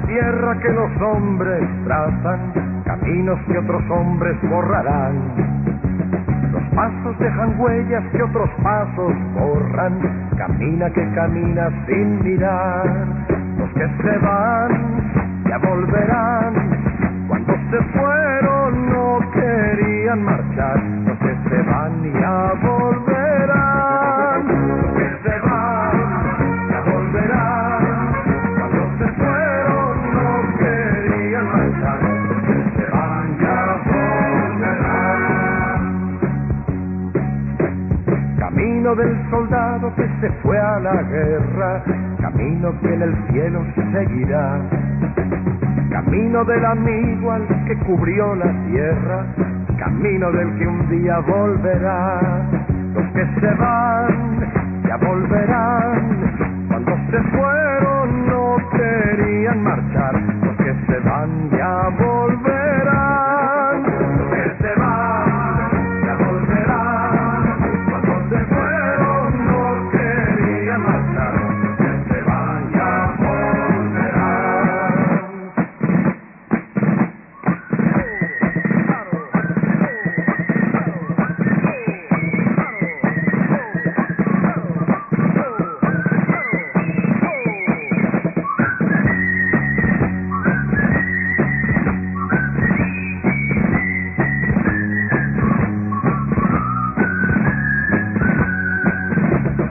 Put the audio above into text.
tierra que los hombres trazan, caminos que otros hombres borrarán. Los pasos dejan huellas que otros pasos borran. Camina que camina sin mirar. Los que se van ya volverán. Cuando se fueron no querían marchar. Los que se van ya volverán. Los que se van ya volverán. Cuando se fueron no querían marchar. Los que se van ya volverán. Camino del soldado que se fue a la guerra, camino que en el cielo seguirá. Camino del amigo al que cubrió la tierra, camino del que un día volverá. Los que se van ya volverán. Cuando se fueron no querían marchar.